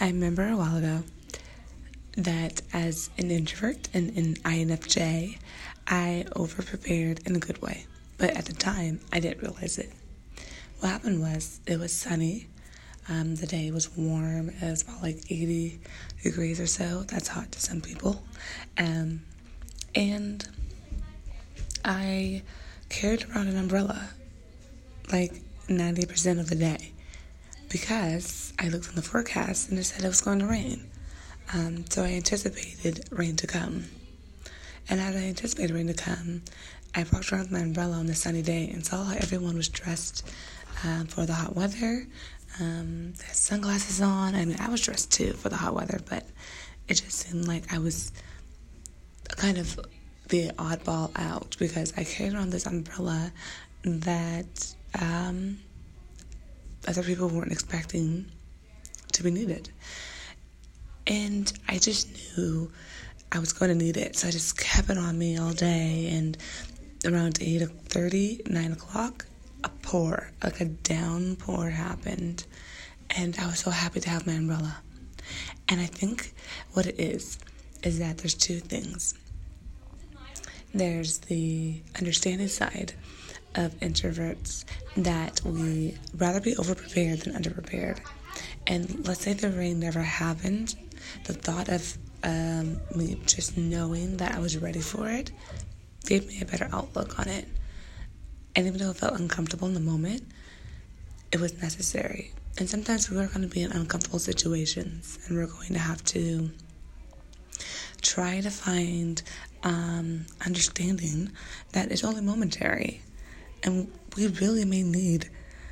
I remember a while ago that as an introvert and an INFJ, I overprepared in a good way. But at the time, I didn't realize it. What happened was, it was sunny. The day was warm. It was about like 80 degrees or so. That's hot to some people. And I carried around an umbrella like 90% of the day because I looked on the forecast and it said it was going to rain. So I anticipated rain to come. And as I anticipated rain to come, I walked around with my umbrella on the sunny day and saw how everyone was dressed for the hot weather. They had sunglasses on. I mean, I was dressed too for the hot weather, but it just seemed like I was kind of the oddball out because I carried around this umbrella that other people weren't expecting to be needed. And I just knew I was going to need it, so I just kept it on me all day. And around 8:30, 9 o'clock, a downpour happened. And I was so happy to have my umbrella. And I think what it is that there's two things. There's the understanding side of introverts that we rather be overprepared than underprepared. And let's say the rain never happened. The thought of me just knowing that I was ready for it gave me a better outlook on it. And even though it felt uncomfortable in the moment, it was necessary. And sometimes we are going to be in uncomfortable situations, and we're going to have to try to find understanding that it's only momentary. And we really may need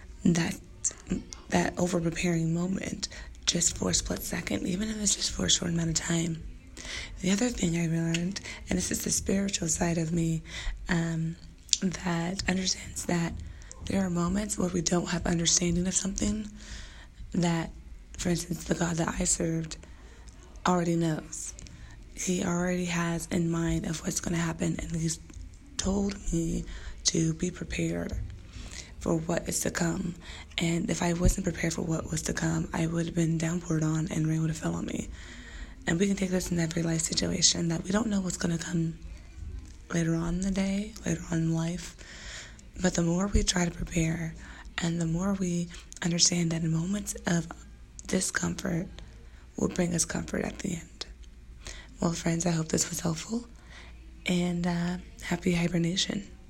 that over-preparing moment just for a split second, even if it's just for a short amount of time. The other thing I learned, and this is the spiritual side of me, that understands that there are moments where we don't have understanding of something that, for instance, the God that I served already knows. He already has in mind of what's going to happen, and he's told me to be prepared for what is to come. And if I wasn't prepared for what was to come, I would have been downpoured on and rain would have fell on me. And we can take this in every life situation, that we don't know what's going to come later on in the day, later on in life. But the more we try to prepare, and the more we understand that in moments of discomfort will bring us comfort at the end. Well, friends, I hope this was helpful, and happy hibernation.